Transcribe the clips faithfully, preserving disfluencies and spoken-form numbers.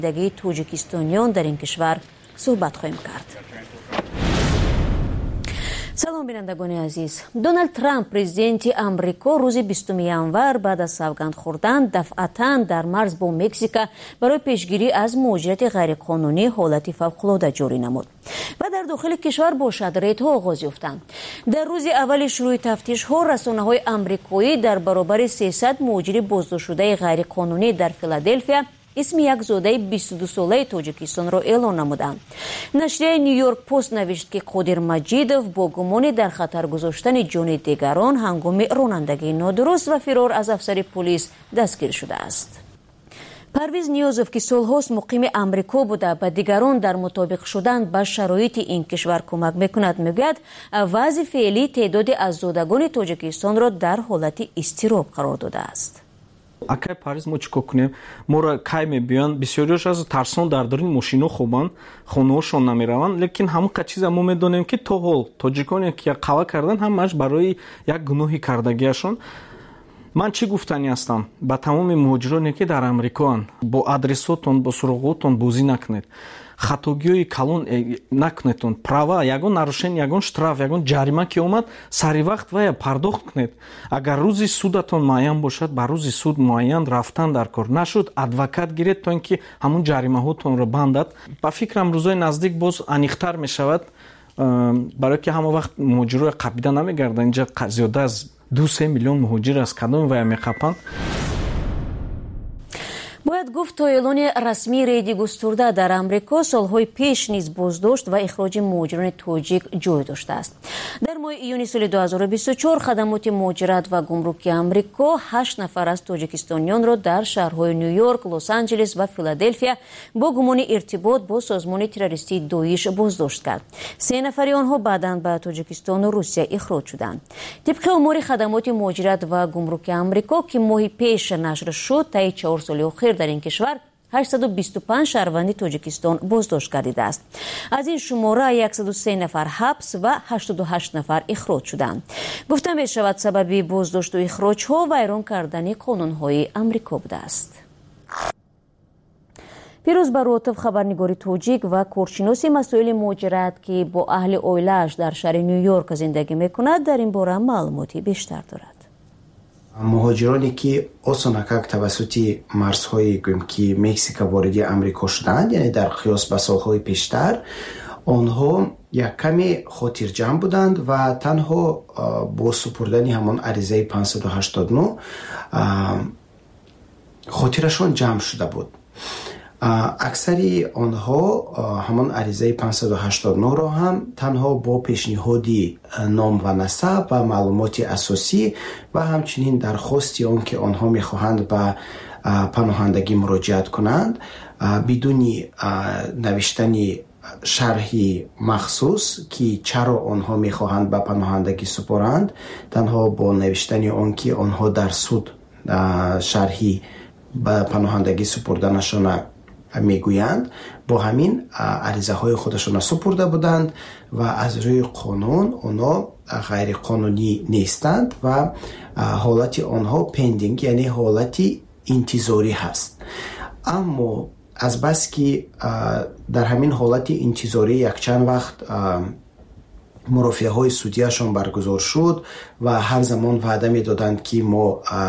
دگی توجیکستانیان در این کشور صحبت خواهیم کرد. سلام بینندگان عزیز. دونالد ترامپ پرزیدنت آمریکا روز بیستم январ بعد از سوگند خوردن دفعتاً در مرز با مکزیک برای پیشگیری از مهاجرت غیرقانونی حالت فوق‌العاده جاری نمود و در داخل کشور باشد ریدها آغاز یافتند. در روز اول شروع تفتیش ها رسانه‌های آمریکایی در برابر سیصد مهاجر بازداشت شده غیرقانونی در فیلادلفیا اسم یک زاده بیست و دو ساله تاجیکستان را اعلام نمودند. نشریه نیویورک پست نوشت که قادر مجیدوف با گمان در خطر گذاشتن جان دیگران هنگام رانندگی نادرست و فرار از افسر پلیس دستگیر شده است. پرویز نیازوف که سالهاست مقیم امریکا بوده به دیگران در مطابق شدن با شرایط این کشور کمک میکند میگوید وضع فعلی تعداد از زادگان تاجیکستان را در حالت اضطراب قرار داده است. акай париз мо чӣ кор кунем моро кай мебиёнд бисёриёш аз тарсон дар даруни мошино хобанд хонаҳошон намераванд лекин ҳамон ка чиза мо медонем ки то ҳол тоҷиконе ки қава кардан ҳамааш барои як гуноҳи кардагиашон. ман чӣ гуфтанӣ ҳастам ба тамоми муҳоҷироне ки дар амрикоанд бо адресотон бо суроғотон бозӣ накунед, хатогиҳои калон накунедтон, права ягон нарушени ягон штраф ягон ҷарима ки омад сари вақт вая пардохт кунед. агар рӯзи судатон муайян бошад ба рӯзи суд муайян рафтан дар кор, нашуд адвокат гиред то ин ки ҳамон ҷаримаҳотонро бандад. ба фикрам рӯзои наздик боз аниқтар мешавад барое ки ҳама вақт муҳоҷирои қабида намегарданд. инҷа зиёда аз ду се миллион муҳоҷир аз кадоми вая меқапанд. باید گفت تا اعلان رسمی ریدی گسترده در امریکا سالهای پیش نیز بازداشت و اخراج مهاجران تاجیک جای داشته است. در ماه ایون سال دو هزار و بیست و چهار خدمات مهاجرت و گمرکی امریکا هشت نفر از تاجیکستانیان را در شهرهای نیویورک، لس آنجلس و فیلادلفیا با گمان ارتباط با سازمان تروریستی داعش بازداشت کرد. سه نفر آنها بعداً به تاجیکستان و روسیه اخراج شدند. طبق آمار خدمات مهاجرت و گمرکی امریکا که ماه پیش نشر شد طی چهار سال اخیر در این کشور هشتصد و بیست و پنج شهروند تاجیکستان بازداشت گردیده است. از این شماره صد و سه نفر حبس و هشتاد و هشت نفر اخراج شدند. گفته می شود سبب بازداشت و اخراج ها ویران کردن قانون های امریکا بوده است. پیروز براتف خبرنگاری تاجیک و کارشناس مسائل مهاجرت که با اهل عائله‌اش در شهر نیویورک زندگی میکند در این باره معلوماتی بیشتر دارد. مهاجرانی که осонакак тавассути марзҳои гӯем ки Мексика вориди амрико шуданд, яъне дар қиёс ба солҳои пештар, онҳо як каме хотирҷамъ буданд ва танҳо бо супурдани ҳамон аризаи панҷсаду ҳаштоду нӯ хотирашон ҷамъ шуда буд. аксари онҳо ҳамон аризаи панҷсаду ҳаштоду нӯ-ро ҳам танҳо бо пешниҳоди ном ва насаб ва маълумоти асосӣ ва ҳамчунин дархости он ки онҳо мехоҳанд ба паноҳандагӣ муроҷиат кунанд бидуни навиштани шарҳи махсус ки чаро онҳо мехоҳанд ба паноҳандагӣ супоранд, танҳо бо навиштани он ки онҳо дар суд шарҳи ба паноҳандагӣ супурданашона мегӯянд, бо ҳамин аризаҳои худашона супурда буданд ва аз рӯи қонун онҳо ғайриқонунӣ нестанд ва ҳолати онҳо пендинг, яъне ҳолати интизорӣ ҳаст. аммо азбас ки дар ҳамин ҳолати интизорӣ якчанд вақт мурофиаҳои судияшон баргузор шуд ва ҳар замон ваъда медоданд ки мо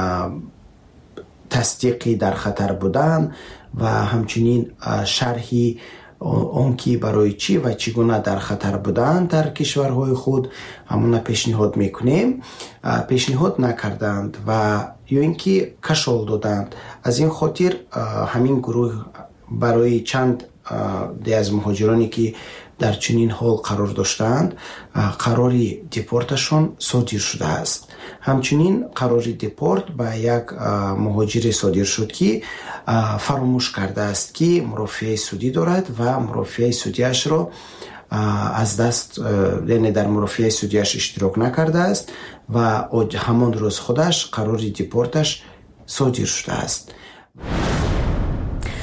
тасдиқи дар хатар будан ва ҳамчунин шарҳи он ки барои чӣ ва чӣ гуна дар хатар буданд дар кишварҳои худ ҳамона пешниҳод мекунем, пешниҳод накарданд ва ё ин ки кашол доданд. аз ин хотир ҳамин гурӯҳ барои чанд де аз муҳоҷироне ки дар чунин ҳол қарор доштаанд қарори депорташон содир шудааст. ҳамчунин қарори депорт ба як муҳоҷире содир шуд ки фаромӯш кардааст ки мурофиаи судӣ дорад ва мурофиаи судиашро аз даст, яъне дар мурофиаи судиаш иштирок накардааст ва ҳамон рӯз худаш қарори депорташ содир шудааст.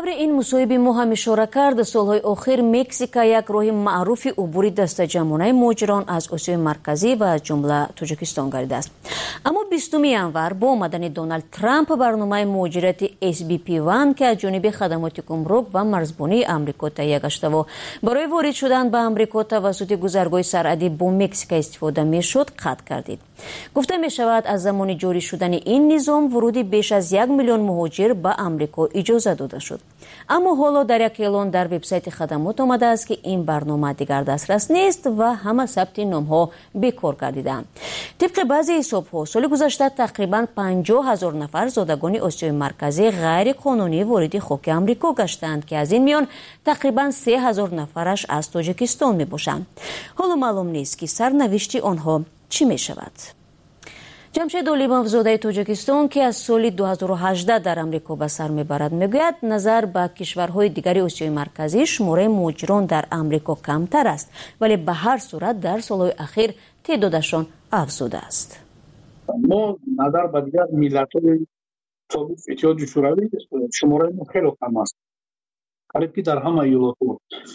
тавре ин мусоҳиби мо ҳам ишора кард, солҳои охир Мексика як роҳи маъруфи убури дастаҷамонаи муҳоҷирон аз Осиёи марказӣ ва аз ҷумла Тоҷикистон гардидааст. Аммо бистуми январ бо омадани Доналд Трамп барномаи муҳоҷирати эс би пи один ки аз ҷониби хадамоти гумрук ва марзбонии амрико таҳия гаштаву барои ворид шудан ба амрико тавассути гузаргоҳи сарҳадӣ бо Мексика истифода мешуд, қатъ гардид. гуфта мешавад аз замони ҷорӣ шудани ин низом вуруди беш аз як миллион муҳоҷир ба амрико иҷоза дода шуд. аммо ҳоло дар як эълон дар вебсайти хадамот омадааст ки ин барнома дигар дастрас нест ва ҳама сабти номҳо бекор гардидаанд. тибқи баъзе ҳисобҳо соли гузашта тақрибан панҷоҳ ҳазор нафар зодагони осиёи марказӣ ғайриқонунӣ вориди хоки амрико гаштанд ки аз ин миён тақрибан се ҳазор нафараш аз Тоҷикистон мебошанд. ҳоло маълум нест ки сарнавишти онҳо чӣ мешавад. ҷамшед олимов зодаи Тоҷикистон ки аз соли ду ҳазору ҳаждаҳ дар амрико ба сар мебарад мегӯяд назар ба кишварҳои дигари осиёи марказӣ шумораи муҳоҷирон дар амрико камтар аст, вале ба ҳар сурат дар солҳои ахир теъдодашон афзудааст. мо назар ба дигар миллатҳои собиқ иттиҳоди шӯравӣ шумораи мо хеле кам аст, қариб ки дар ҳама иёлотҳо.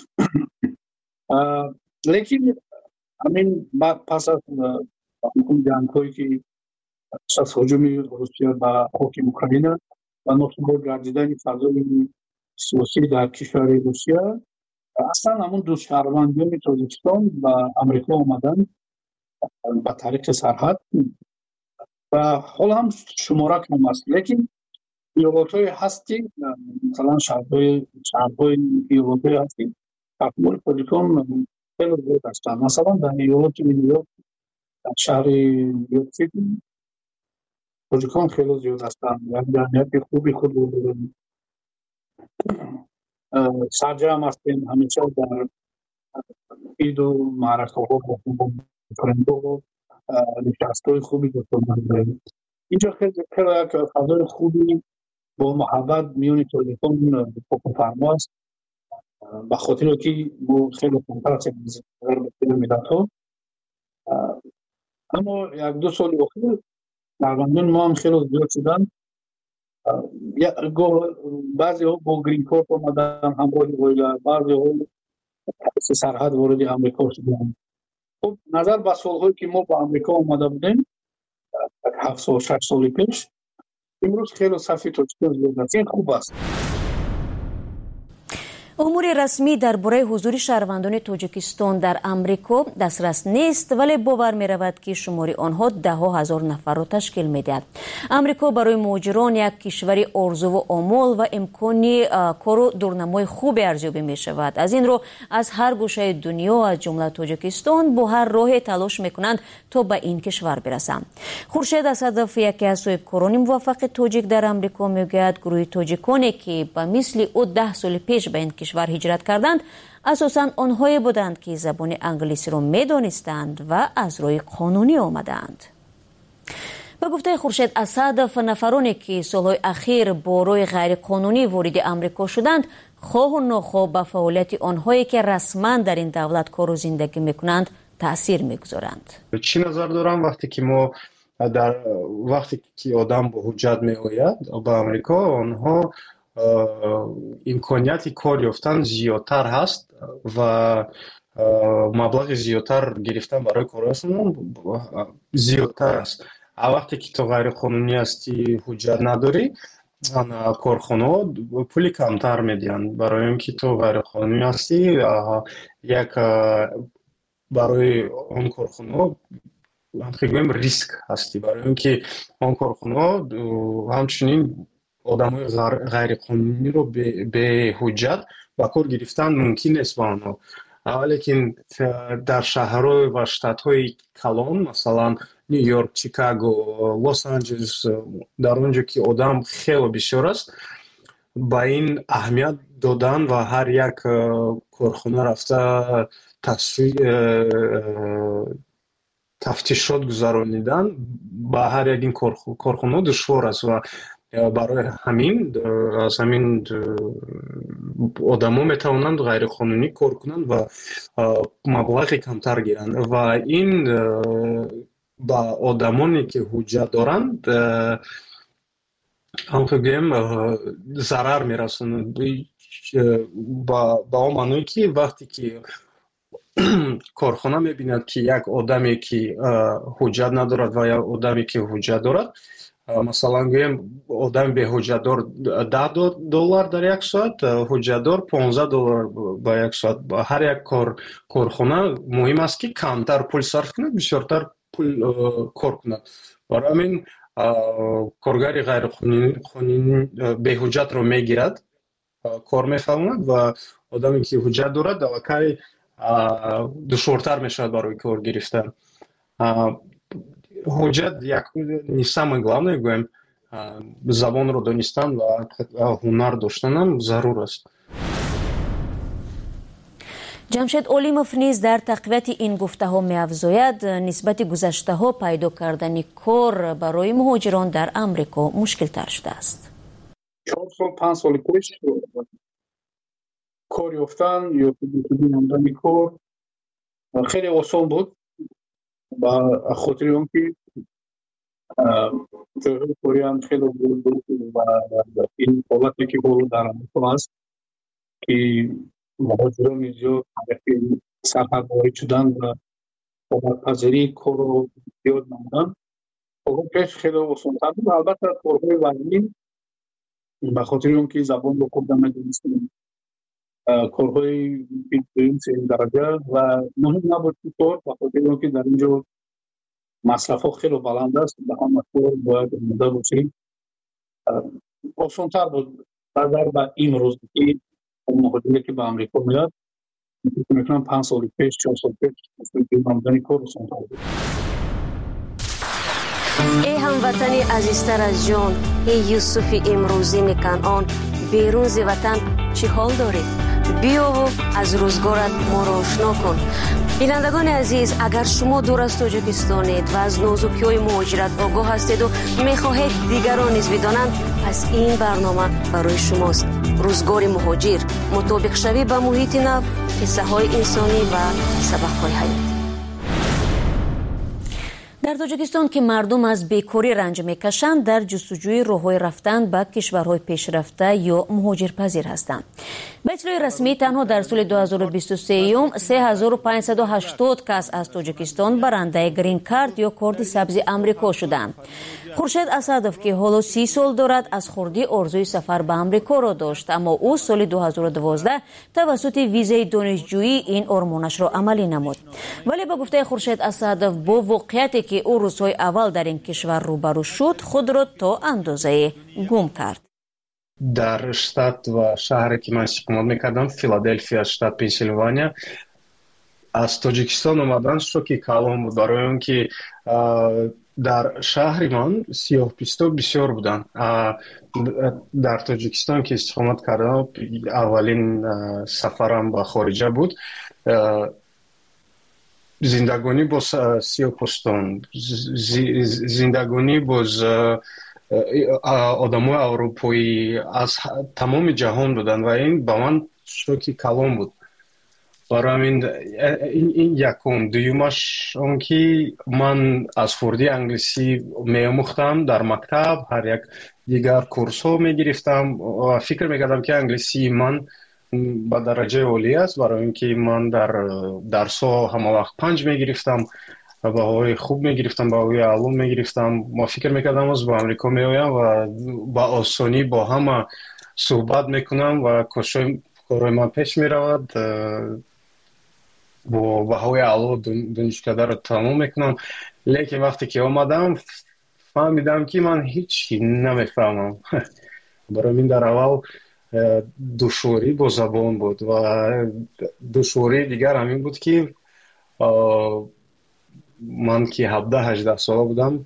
лекин ҳамин пас аз ҷангҳое ки аз ҳуҷуми Русия ба хоки Украина ва носубод гардидани фазои сиёсӣ дар кишвари Русия, аслан ҳамун ду шаҳрвандони Тоҷикистон ба амрико омаданд ба тариқи сарҳад ва ҳол ҳам шумора кам аст. лекин иёлотҳое ҳаст ки масалан шаҳрҳои шаҳрҳои иёлотҳое ҳаст ки таҳвили Тоҷикистон хеле зиёд ҳастанд. масалан дар иёлоти Ню-Йорк, дар шаҳри Ню-Йорк Сити тоҷикон хеле зиёд ҳастанд. як ҷамъияти хуби худ сарҷам ҳастем ҳамеша дар иду маъракаҳо френдҳо нишастҳои хуби дӯстона. инҷо хеле як фазои хуби бо муҳаббат миёни тоҷикон фокуфармо аст, ба хотире ки мо хеле камтар ҳастем аз миллатҳо. аммо як ду соли охир шаҳрвандони мо ҳам хеле зиёд шуданд. баъзеҳо бо грин корт омадан ҳамроҳи оила, баъзеҳо тариқи сарҳад вориди амрико шуданд. хуб назар ба солҳое ки мо ба амрико омада будем ҳафт сол шаш соли пеш, имрӯз хеле сафи тоҷикон зиёд аст. ин хуб аст. умури расмӣ дар бораи ҳузури шаҳрвандони Тоҷикистон дар амрико дастрас нест, вале бовар меравад ки шумори онҳо даҳҳо ҳазор нафарро ташкил медиҳад. амрико барои муҳоҷирон як кишвари орзуву омол ва имкони кору дурнамои хубе арзёбӣ мешавад. аз ин ро аз ҳар гӯшаи дунё аз ҷумла Тоҷикистон бо ҳар роҳе талош мекунанд то ба ин кишвар бирасанд. хуршед асадов, яке аз соҳибкорони муваффақи тоҷик дар амрико, мегӯяд гурӯҳи тоҷиконе ки ба мисли ӯ даҳ соли пеш ба ин кишвар ҳиҷрат карданд, асосан онҳое буданд ки забони англисиро медонистанд ва аз роҳи қонунӣ омаданд. ба гуфтаи хуршед асадов, нафароне ки солҳои ахир бо роҳи ғайриқонунӣ вориди амрико шуданд, хоҳу нохоҳ ба фаъолияти онҳое ки расман дар ин давлат кору зиндагӣ мекунанд таъсир мегузоранд. чӣ назар дорам вақте ки мо дар вақте ки одам бо ҳуҷҷат меояд ба амрико, онҳо имконияти кор ёфтан зиёдтар ҳаст ва маблағи зиёдтар гирифтан барои корашон зиёдтар аст. а вақте ки то ғайриқонунӣ ҳастӣ, ҳуҷҷат надорӣ, корхонаҳо пули камтар медиҳанд, барои он ки то ғайриқонунӣ ҳастӣ, як барои он корхонаҳо гӯем риск ҳастӣ, барои он ки он корхонаҳо ҳамчунин одамои ғайриқонуниро беҳуҷҷат ба кор гирифтан мумкин нест ба онҳо. лекин дар шаҳрҳо ва штатҳои калон, масалан Нью-Йорк, Чикаго, Лос-Анҷелес, дар он ҷо ки одам хеле бисёр аст, ба ин аҳамият додан ва ҳар як корхона рафта тафтишот гузаронидан ба ҳар як ин корхонаҳо душвор аст ва барои ҳамин аз ҳамин одамо метавонанд ғайриқонунӣ кор кунанд ва маблағи камтар гиранд ва ин ба одамоне ки ҳуҷҷат доранд همونطور گویم ضرر میرسونه با با اون معنی که وقتی که کارخانه میبیند که یک آدمی که حجت ندارد و یا آدمی که حجت دارد، مثلا گویم آدم به حجت دار ده دلار در یک ساعت، حجت دار پانزده دلار با یک ساعت. هر یک کار کارخانه مهم است که کمتر پول صرف کند، بسیارتر پول کار کند. برای همین کارگر غیر قانونی به حجت رو میگیرد، کار میفهمد و آدمی که حجت دارد دواکای دشوارتر میشود برای کار گرفتن. حجت یک самое главное گویم زبان رو دانستن و هنر داشتن هم ضرور است. جمشید اولیموف نیز در تقویت این گفته ها می افزاید نسبت گذشته ها پیدا کردن کار برای مهاجران در امریکا مشکل تر شده است. چهار سال پنج سال پیش کار یافتن یا دیدن کار خیلی آسان بود و خاطر اون که کاری هم خیلی بود و این حالتی که بود در امریکا است که مهاجران زیاد طرف سرحد وارد شدن و پذیری کار رو زیاد نمودن. اون پیش خیلی آسان‌تر بود. البته کارهای وزنی به خاطر اون که زبان رو خوب نمی‌دونستیم، کارهای دوم سوم درجه و مهم نبود که کار به خاطر اون که در اینجا مصرف ها خیلی بلند است به همه کار باید آماده باشیم. آسان‌تر بود نظر به امروز که مهاجری که به امریکا میاد میتونم پنج سال پیش چهار سال پیش آمدن کار آسان‌تر بود. ای هموطنی عزیزتر از جان، ای یوسف امروزی کنعان، بیرون ز وطن چه حال داری؟ بیا و از روزگارت ما را آشنا کن. بینندگان عزیز، اگر شما دور از تاجیکستانید و از نازکی‌های مهاجرت آگاه هستید و می‌خواهید دیگران نیز بدانند، پس این برنامه برای شماست. روزگار مهاجر، مطابق شوی با محیط نو، قصه‌های انسانی و سبق‌های حیاتی. در تاجیکستان که مردم از بیکاری رنج میکشند، در جستجوی راه‌های رفتن به کشورهای پیشرفته یا مهاجرپذیر هستند. به اطلاع رسمی تنها در سال دو هزار و بیست و سه سه هزار و پانصد و هشتاد کس از تاجیکستان برنده گرین کارت یا کارت سبز امریکا شدند. خورشید اسدوف که حالا سی سال دارد از خردی آرزوی سفر به امریکا را داشت، اما او سال دو هزار و دوازده توسط ویزای دانشجویی این آرمانش را عملی نمود. ولی به گفته خورشید اسدوف با واقعیتی که او روزهای اول در این کشور روبرو شد، خود را تا اندازه گم کرد. در شتات و شهری که من استقامت میکردم، فیلادلفیا، شتات پنسیلوانیا، از تاجیکستان اومدن شوکی کلام بود، برای اون که در شهر من سیاه پوستا بسیار بودن. در تاجیکستان که استقامت کردم، اولین سفرم به خارجه بود. زندگانی با سیاه پوستان، زندگانی با آدمای اروپایی از تمام جهان بودن و این با من شوکی کلام بود. برای همین این, این یکم. دویمش اون که من از خردی انگلیسی می‌آموختم در مکتب، هر یک دیگر کورس ها می‌گرفتم و فکر می‌کردم که انگلیسی من با درجه عالی است، برای اینکه من در درس ها همه وقت پنج می‌گرفتم، بهایی خوب می‌گرفتم، بهایی علوم می‌گرفتم. ما فکر می‌کردم از با امریکا می‌آیم و با آسانی با همه صحبت می‌کنم و کارهای من پیش می‌رود، با بهایی علوم دانشکده رو تمام میکنم. لیکن وقتی که آمدم فهمیدم که من هیچی نمیفهمم. برای من در اول دشواری با زبان بود و دشواری دیگر همین بود که من که هفده هجده ساله بودم،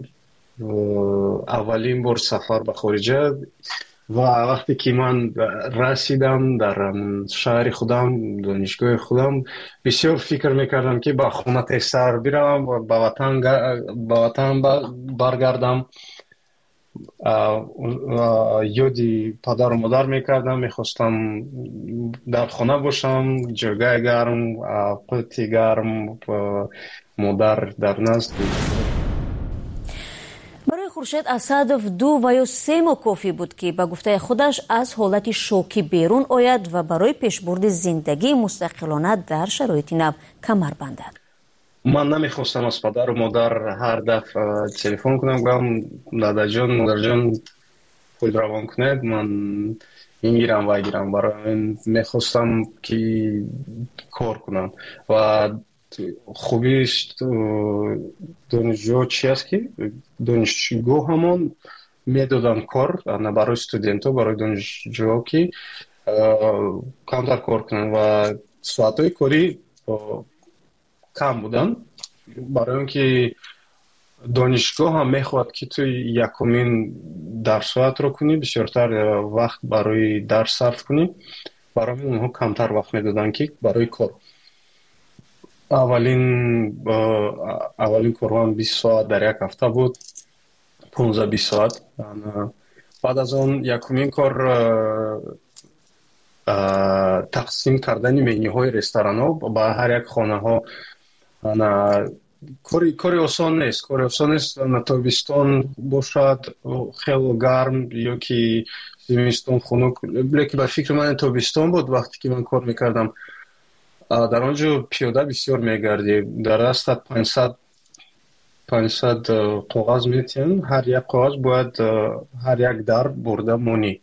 اولین بار سفر به خارجه و وقتی که من رسیدم در شهر خودم، دانشگاه خودم، بسیار فکر میکردم که با خونه سر بیرم و با وطن با وطن برگردم. یادی پدر و مادر میکردم، میخواستم در خونه باشم، جای گرم، قوتی گرم، مادر در نزد. خورشید اسدов دو و یا سه ماه کافی بود که به گفته خودش از حالت شوکی بیرون آید و برای پیشبرد زندگی مستقلانه در شرایط نو کمر بندد. من نمیخواستم از پدر و مادر هر دفعه تلفن کنم گفتم دادا جان مادر جان پول روان کنید من این گیرم و گیرم برای میخواستم که کار کنم و خوبیش دانشجو چی است که دانشجو همون میدادن کار برای استودنت ها برای دانشجو که کمتر کار کنن و ساعت های کاری کم بودن برای اینکه دانشگاه هم میخواد که تو یکمین درس ساعت رو کنی بسیارتر وقت برای درس صرف کنی برای اونها کمتر وقت میدادن که برای کار اولین اولین کارم بیست ساعت در یک هفته بود پانزده بیست ساعت بعد از اون یکمین کار تقسیم کردن منیوهای رستوران ها با هر یک خانه ها کاری کاری آسان نیست کاری آسان نیست تابستان باشد خیلی گرم یا که زمستان خنک لیکن به فکر من تابستان بود وقتی که من کار میکردم در آنجا پیاده بسیار میگردی در دستت پانصد پانصد کاغذ میتین هر یک کاغذ باید هر یک در برده مونی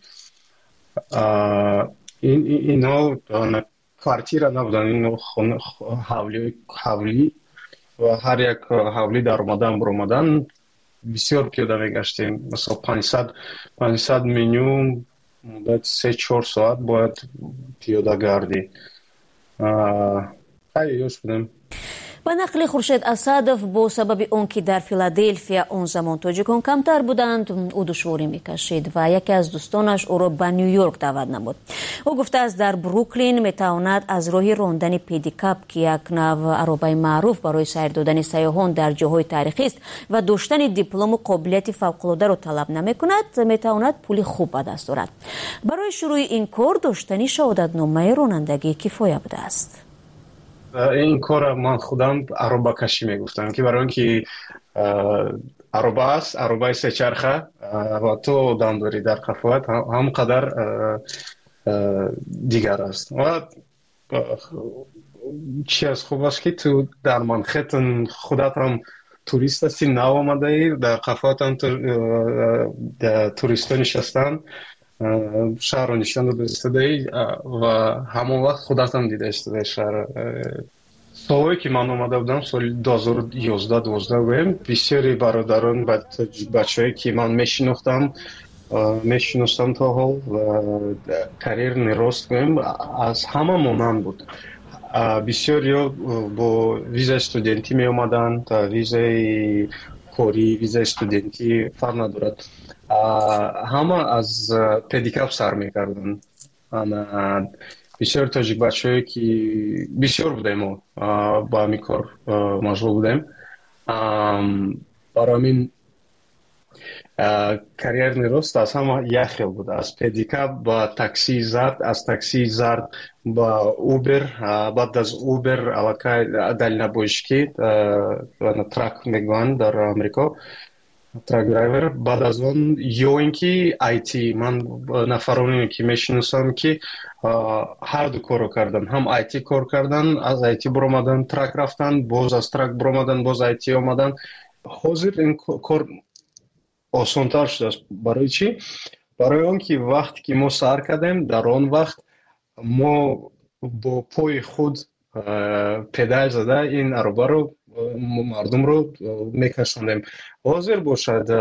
این اینا کارتیر نبودن این حولی حولی و هر یک حولی در اومدن برآمدن بسیار پیاده میگشتیم مثلا پانصد پانصد منیو مدت سه چهار ساعت باید پیاده گردی ای یوش بودم با نقل خورشید اسدов با سبب اون که در فیلادلفیا اون زمان تاجیکان کمتر بودند او دشواری میکشید و یکی از دوستانش او را به نیویورک دعوت نمود. او گفته است در بروکلین میتواند از راه راندن پدیکاپ که یک نوع عربه معروف برای سیر دادن سیاحان در جاهای تاریخی است و داشتن دیپلم و قابلیت فوق‌العاده را طلب نمیکند میتواند پول خوب به دست آورد. برای شروع این کار داشتن شهادتنامه رانندگی کفایه بوده است. این کار من خودم عربه کشی میگفتم که برای اینکه عربه است عربه سه چرخه و تو دم داری در قفوت هم قدر دیگر است و چی از خوب است که تو در منخت خودت هم توریست هستی نو آمده ای در قفوت هم توریست ها نشستن شهر رو نشان داده استده و همون وقت خودت هم دیده استده شهر سالهایی که من اومده بودم سال دو هزار و یازده دوازده بودم بسیاری برادران بچه هایی که من میشناختم میشناختم تا حال و کریر نراست بودم از همه مانند بود بسیاری با ویزا استودنتی می اومدن تا ویزای کاری ویزا استودنتی فرق ندارد همه از پدیکاپ سر میکردن بسیار تاجیک بچه هایی که بسیار بودیم با همی کار مشغول بودیم برای همین کریر نیروست از همه یک خیل بود از پدیکاپ با تاکسی زرد از تاکسی زرد با اوبر بعد از اوبر علاقه دل نبوشکی ترک میگوان در امریکا ترک درایور بعد از اون یا اینکه آیتی من نفرانی که میشناسم که هر دو کارو کردن هم آیتی کار کردن از آیتی برآمدن ترک رفتن باز از ترک برآمدن باز آیتی آمدن حاضر این کار آسان‌تر شده است برای چی برای اون که وقتی که ما سر کردیم در آن وقت ما با پای خود پدال زده این عربه رو مردم رو میکشوندیم حاضر باشد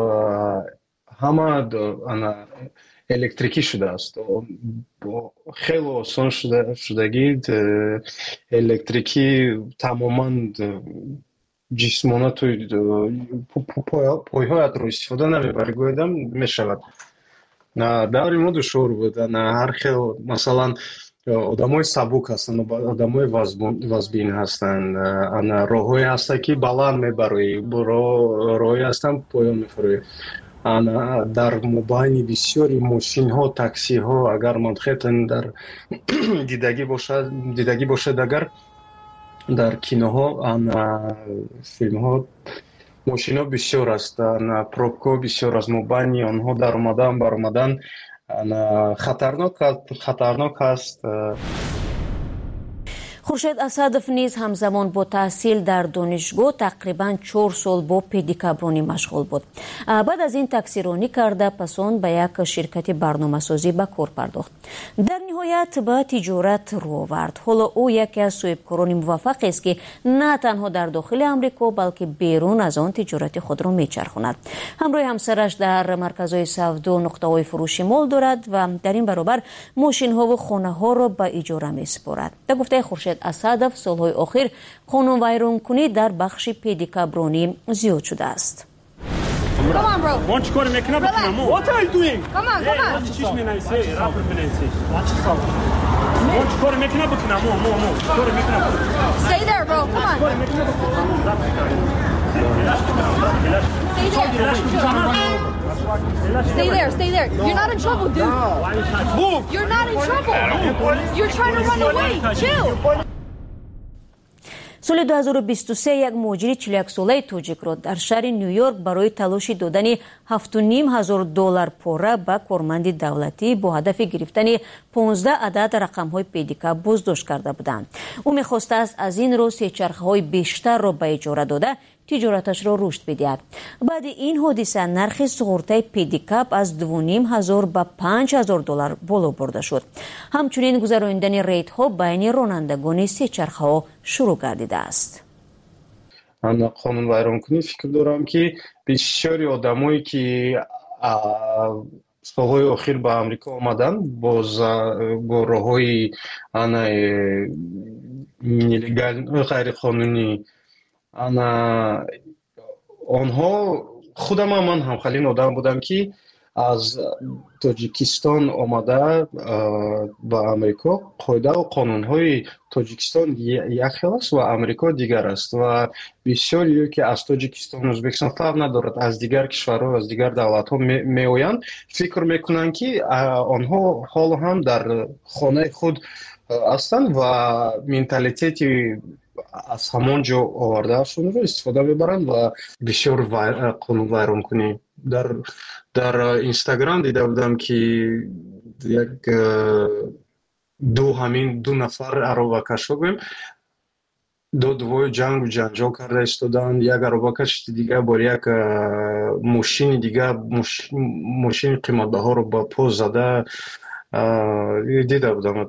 همه الکتریکی شده است خیلی آسان شده شدگی الکتریکی تماما جسمانه توی پایهایت رو استفاده نمیبری گویدم میشود داری ما دشور بود هر خیلی مثلا آدمای سبک هستن آدمای وزبین هستن راههای هسته که بلند میبروی راههای هستن پایان میفروی در مبین بسیاری ماشین ها تاکسی ها اگر منخیتن در دیدگی باشد دیدگی باشد اگر در کینوها فیلم ها ماشینا بسیار هستند، پروبکو بسیار از مبانی آنها در اومدن بر اومدن خطرناک خطرناک است. خورشید اسدов نیز همزمان با تحصیل در دانشگاه تقریباً چهار سال با پدیکابرونی مشغول بود. بعد از این تکثیرانی کرده پس آن به یک شرکت برنامه‌سازی به کار پرداخت. در نهایت به تجارت رو آورد. حالا او یکی از صاحبکاران موفق است که نه تنها در داخل آمریکا بلکه بیرون از آن تجارت خود را میچرخاند. همراه همسرش در مرکزهای سودا نقطه‌های فروشی مال دارد و در این برابر ماشین‌ها و خانه‌ها را به اجاره می‌سپارد. در گفته خورشید اسدов سالهای اخیر قانون ویرانکنی در بخش پدیکابرونی زیاد شده است. Stay there, stay there. You're not in trouble, dude. Move. You're not in trouble. You're trying to run away. Chill. سال دو هزار و بیست و سه یک مهاجر چهل و یک ساله تاجیک را در شهر نیویورک برای تلاش دادن هفت و نیم هزار دلار پوره به کارمند دولتی با هدف گرفتن پانزده عدد رقم‌های پدیکاب بازداشت کرده بودند. او می‌خواسته است از این رو سه چرخه‌های بیشتر را به اجاره داده تجارتش را رشد بدهد. بعد این حادثه نرخ سقراط پدیکاب از دو و نیم هزار به پنج هزار دلار بالا برده شد. همچنین گذراندن ریت‌ها بین رانندگان سه چرخه‌ها شروع گردیده است. من قانون ویرانکنی فکر دارم که بسیاری آدمایی که سالهای اخیر به امریکا آمدن باز با راه‌های غیر قانونی انا آنها خودم هم من همخلین آدم بودم که از تاجیکستان آمده به امریکا. قاعده و قانون‌های تاجیکستان یک است و امریکا دیگر است و بسیاری که از تاجیکستان ازبکستان فرق ندارد از دیگر کشورها از دیگر دولت‌ها می آیند فکر میکنند که آنها حال هم در خانه خود هستند و منتالیتی از همان جا آورده شون رو استفاده میبرند و بسیار قانون ویرانکنی. در در اینستاگرام دیده بودم که یک دو همین دو نفر عربکش بگویم دو دوی جنگ و جنجال کرده استودن. یک عربکش دیگه با یک ماشین دیگه ماشین قیمت ها رو با پا زده دیده بودم.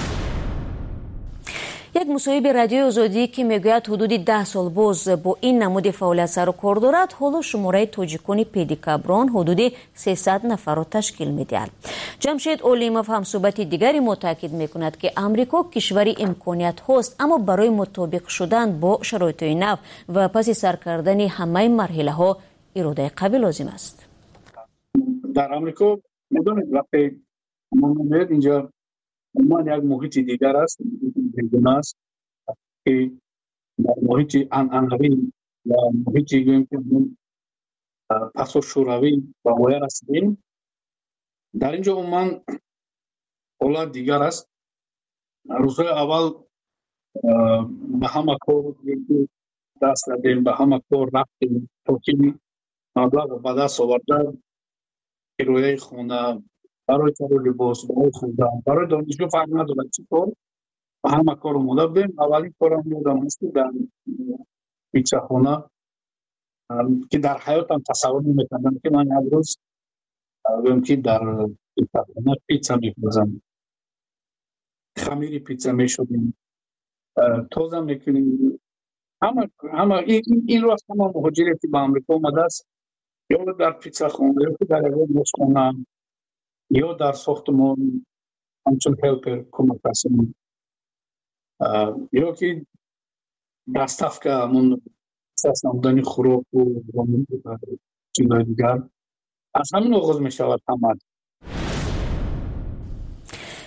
یک مصاحبه رادیو آزادی که میگوید حدود ده سال باز با این نمود فعالیت سر و کار دارد، حالا شماره تاجیکان پدیکابرون حدود سیصد نفر را تشکیل میدهد. جمشید اولیموف هم صحبت دیگری ما تاکید میکند که امریکا کشوری امکانیت هست اما برای مطابق شدن با شرایط نو و پس سر کردن همه مرحله ها اراده قوی لازم است. در امریکا میدونید وقتی ما میاد اینجا ما یک محیط دیگر است دیگر است که در محیط انعنوی و محیطی گویم که پس و شوروی و غیر هستیم. در اینجا من حالت دیگر است. روزهای اول به همه کار دست دادیم، به همه کار رفتیم تا که مبلغ و به دست آوردن کرایه خانه برای کار لباس برای خوردن برای دانشجو فرق ندارد چی کار و همه کار اومده بودیم. اولین کارم یادم هست در پیتزا خانه که در حیاتم تصور نمی‌کردم که من یک روز بگم که در پیتزا خانه پیتزا می‌پزم، خمیر پیتزا می‌شدیم، تازه می‌کنیم. همه همه این این رو از همه مهاجری که به آمریکا اومده است یا در پیتزا خانه یا در یک خانه یا در ساختمان همچون هلپر کمک هستیم یا که دستف که همون اساس نمودن خوراک و چیزهای دیگر از همین آغاز می شود همه.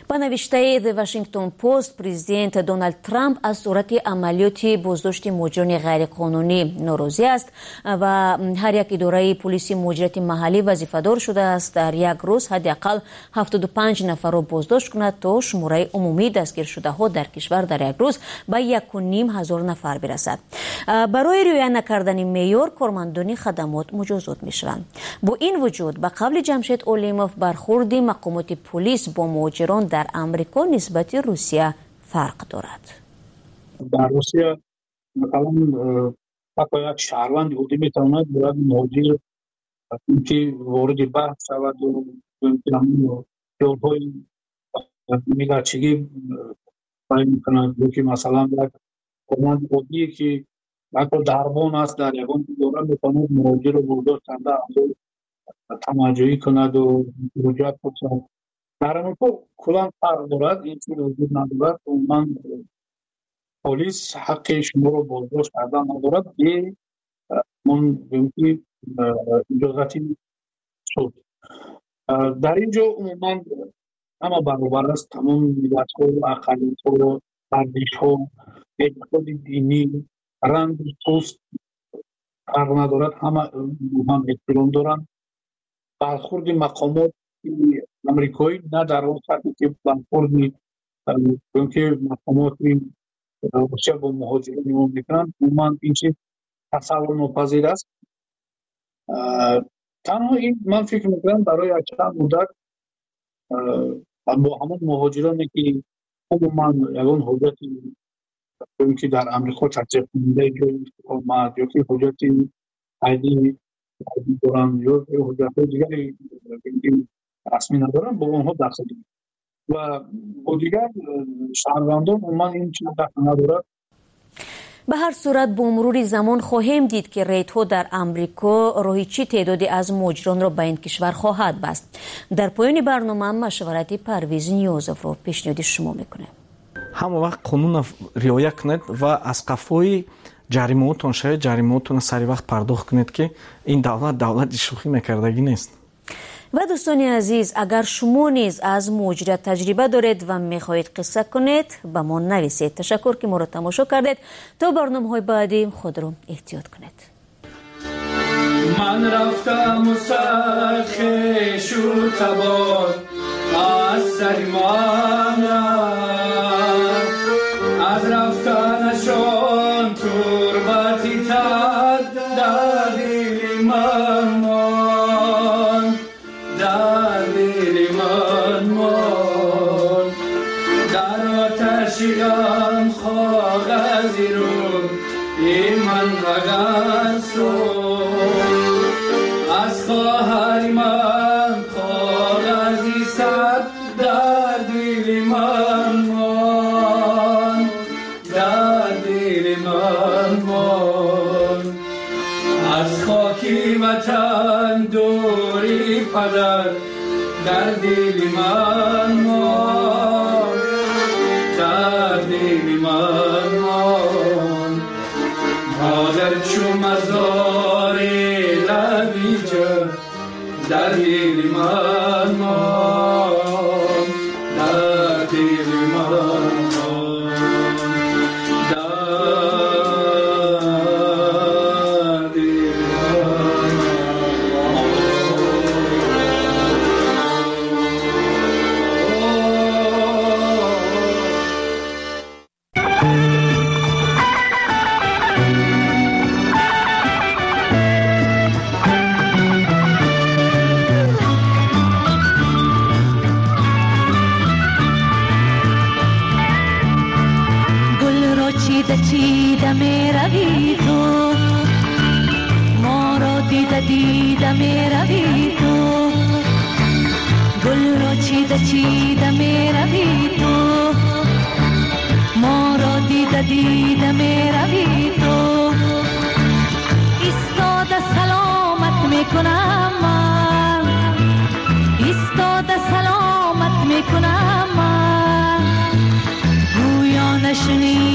با نوشته The Washington Post پرزیدنت دونالد ترامپ از صورت عملیات بازداشت مهاجران غیرقانونی ناراضی است و هر یک اداره پلیس مهاجرت محلی وظیفه‌دار شده است در یک روز حداقل هفتاد و پنج نفر را بازداشت کند تا شماره عمومی دستگیر شده ها در کشور در یک روز به یک و نیم هزار نفر برسد. برای رعایت نکردن معیار کارمندان خدمات مجازات می‌شوند. با این وجود به قول جمشید اولیموف برخورد مقامات پلیس با مهاجران در امریکا نسبت روسیه فرق دارد. در روسیه مثلا حتی یک شهروند یهودی میتواند باید مهاجر که وارد بحث شود و جلوهای میلرچگی باید میکند که مثلا یک کارمند یهودی که حتی دربان است در یگان دوره میتواند مهاجر رو برداشت کنده تماجایی کند و رجوع کنند. در امریکا کلان فرق دارد، این چیز وجود ندارد. من پلیس حق شما رو بازداشت کردن ندارد به من بینی اجازتی شد. در اینجا عموما همه برابر است، تمام ملت ها، اقلیت ها، ارزش ها، اعتقاد دینی، رنگ پوست فرق ندارد، همه هم احترام دارند. برخورد مقامات امریکایی نه در اون سطحی که برخورد که مقامات روسیه با مهاجرین نمون میکنند، عموما این چیز تصور ناپذیر است. تنها این من فکر میکنم برای چند مدت با همون مهاجرانی که عموما یگان حجتی که در امریکا تطبیق کننده جای اقامت یا که حجتی عیدی دارن یا حجت دیگری رسمی ندارن با اونها دخل دارن و با دیگر شهروندان عموما این چیز دخل ندارد. به هر صورت با مرور زمان خواهیم دید که ریت‌ها در امریکا راهی چی تعدادی از مهاجران را به این کشور خواهد بست. در پایان برنامه مشورتی پرویز نیازов را پیشنهاد شما میکنه. همه وقت قانون رعایت کنید و از قفای جریمه‌تون شاید جریمه‌تون سری وقت پرداخت کنید که این دولت دولت شوخی میکردگی نیست. و دوستان عزیز، اگر شما نیز از مهاجرت تجربه دارید و میخواهید قصه کنید به ما نویسید. تشکر که ما را تماشا کردید. تا برنامه‌های بعدی خود را احتیاط کنید. من رفتم و سرخش و تبار از سر من رفت، از رفتنشان تربتی تد در دل من مان، در دل من مان. در آتشیم کاغذی رو ای من وگر سوز، از خواهر من کاغذی صد در دل من مان، در دل من مان. از خاکی وطن دوری پدر در دل من مان، در دل من مان. مادر چو مزار لبی جا در دل من مان، در دل من مان، در دل من چیده می روی تو، ما را دیده دیده می روی تو. گل را چیده چیده می روی تو، ما را دیده دیده می روی تو. ایستاده سلامت می کنم من، ایستاده سلامت می کنم من. گویا نشنی